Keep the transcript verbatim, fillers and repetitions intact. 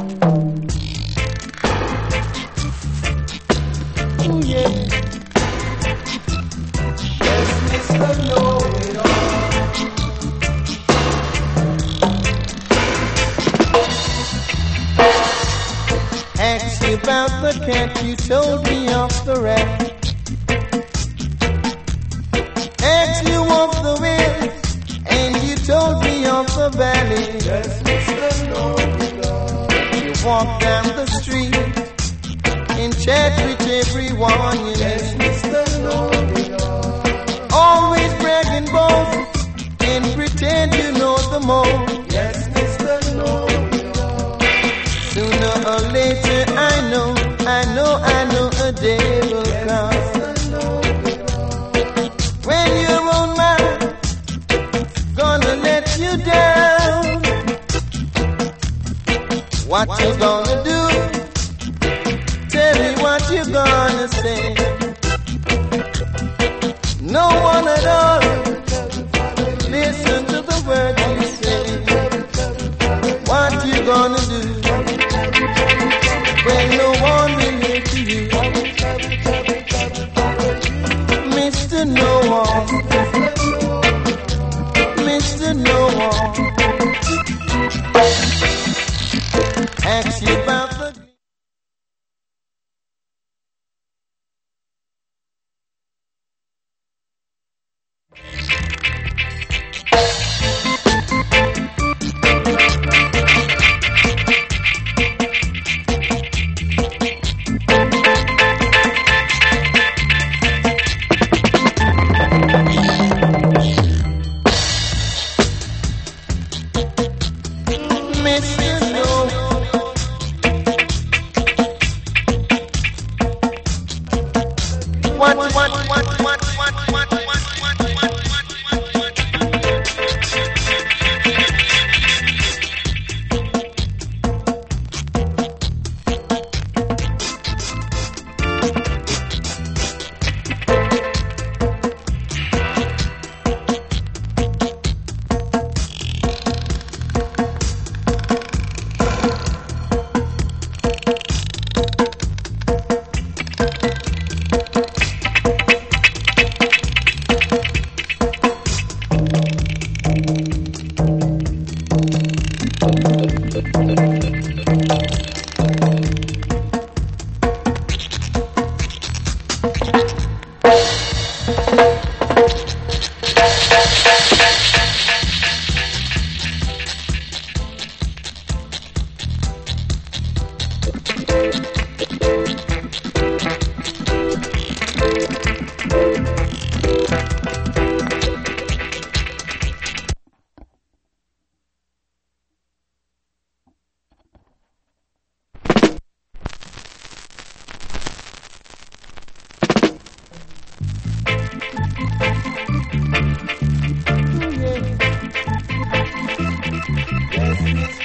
Oh yeah. Yes, Mister Know-it-all. Asked you about the cat, you told me of the rat. Asked you of the wind, and you told me of the valley. Yes, Mister Know-it-all. You walk down the street and chat with everyone. Yes, Mister Know-it-all. Always bragging both and pretend you know the most. Yes, Mister Know-it-all. Sooner or later, I know, I know, I know a day will come. Yes, when your own man gonna let you down. What you gonna do? Tell me what you gonna say. No one at all listen to the words you say. What you gonna do when no one will hear to you? Mister Know-all, Mister Know-all. Ask you about the Mister Know-all. What, what, what, what, what, what, what, what, what, what, Yes,